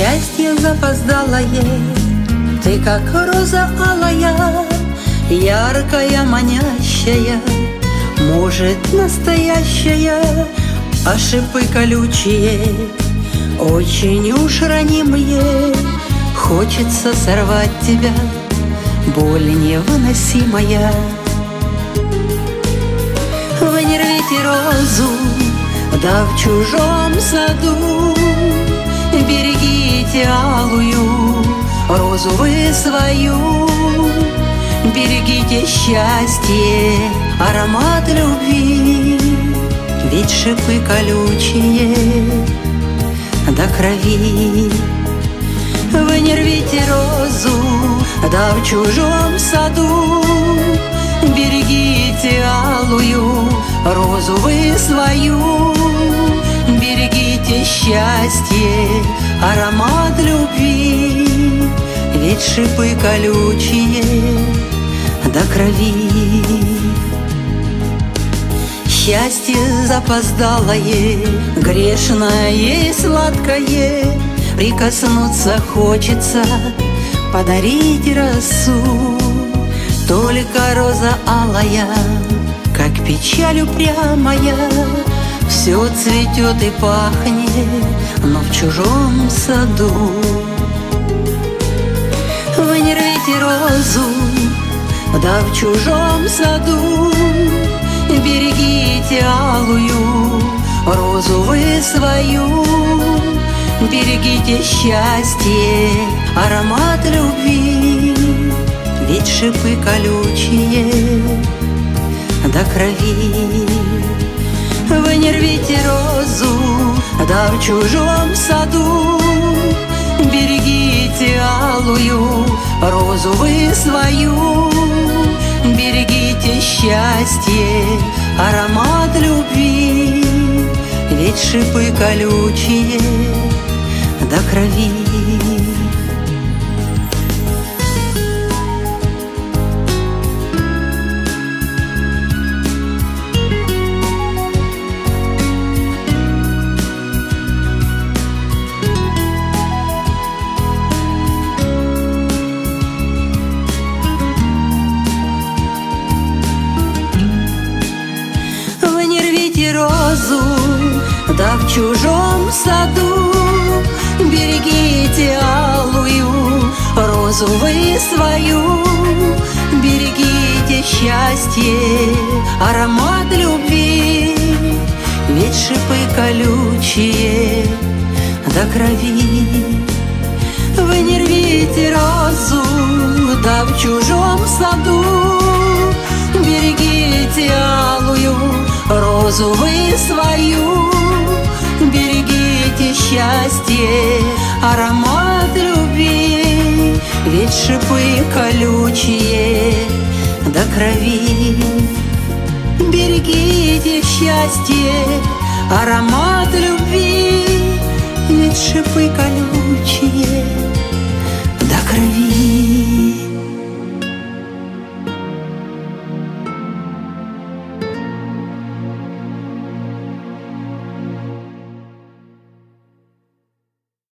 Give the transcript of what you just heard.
Счастье запоздалое, ты как роза алая, яркая, манящая, может, настоящая, а шипы колючие очень уж ранимые. Хочется сорвать тебя, боль невыносимая. Вы не рвите розу, да в чужом саду, берегите алую розу вы свою. Берегите счастье, аромат любви, ведь шипы колючие до крови. Вы не рвите розу, да в чужом саду, берегите алую розу вы свою. Берегите счастье, аромат любви, ведь шипы колючие до крови. Счастье запоздалое, грешное и сладкое, прикоснуться хочется, подарить росу. Только роза алая, как печаль упрямая, все цветет и пахнет, но в чужом саду. Вы не рвите розу, да в чужом саду, берегите алую розу вы свою. Берегите счастье, аромат любви, ведь шипы колючие до крови. Вы не рвите розу, да в чужом саду, берегите алую розу вы свою. Берегите счастье, аромат любви, ведь шипы колючие до крови. Розу, да в чужом саду, берегите алую розу вы свою. Берегите счастье, аромат любви, ведь шипы колючие до крови. Вы не рвите розу, да в чужом саду, берегите алую розу вы свою. Берегите счастье, аромат любви, ведь шипы колючие до крови. Берегите счастье, аромат любви, ведь шипы колючие до крови.